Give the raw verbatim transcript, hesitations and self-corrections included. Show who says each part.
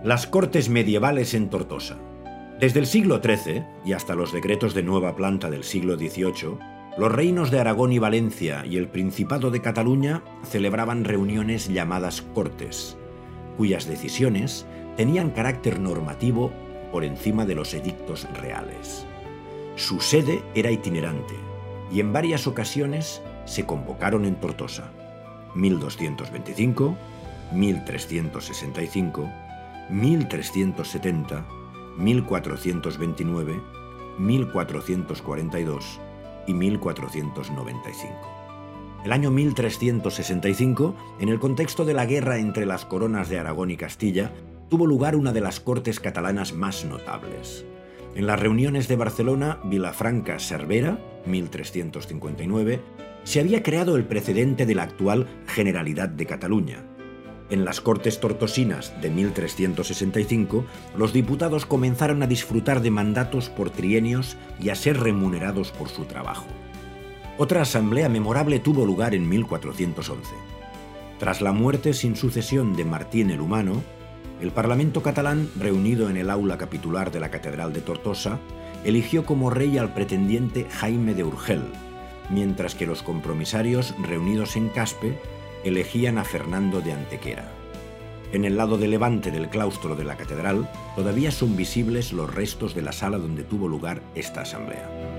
Speaker 1: Las Cortes medievales en Tortosa. Desde el siglo trece y hasta los decretos de nueva planta del siglo dieciocho, los reinos de Aragón y Valencia y el Principado de Cataluña celebraban reuniones llamadas Cortes, cuyas decisiones tenían carácter normativo por encima de los edictos reales. Su sede era itinerante y en varias ocasiones se convocaron en Tortosa: mil doscientos veinticinco, mil trescientos sesenta y cinco, mil trescientos setenta, mil cuatrocientos veintinueve, mil cuatrocientos cuarenta y dos y mil cuatrocientos noventa y cinco. El año mil trescientos sesenta y cinco, en el contexto de la guerra entre las coronas de Aragón y Castilla, tuvo lugar una de las cortes catalanas más notables. En las reuniones de Barcelona, Vilafranca Cervera, mil trescientos cincuenta y nueve, se había creado el precedente de la actual Generalidad de Cataluña. En las Cortes tortosinas de mil trescientos sesenta y cinco, los diputados comenzaron a disfrutar de mandatos por trienios y a ser remunerados por su trabajo. Otra asamblea memorable tuvo lugar en mil cuatrocientos once. Tras la muerte sin sucesión de Martín el Humano, el Parlamento catalán, reunido en el aula capitular de la Catedral de Tortosa, eligió como rey al pretendiente Jaime de Urgel, mientras que los compromisarios, reunidos en Caspe, elegían a Fernando de Antequera. En el lado de levante del claustro de la catedral todavía son visibles los restos de la sala donde tuvo lugar esta asamblea.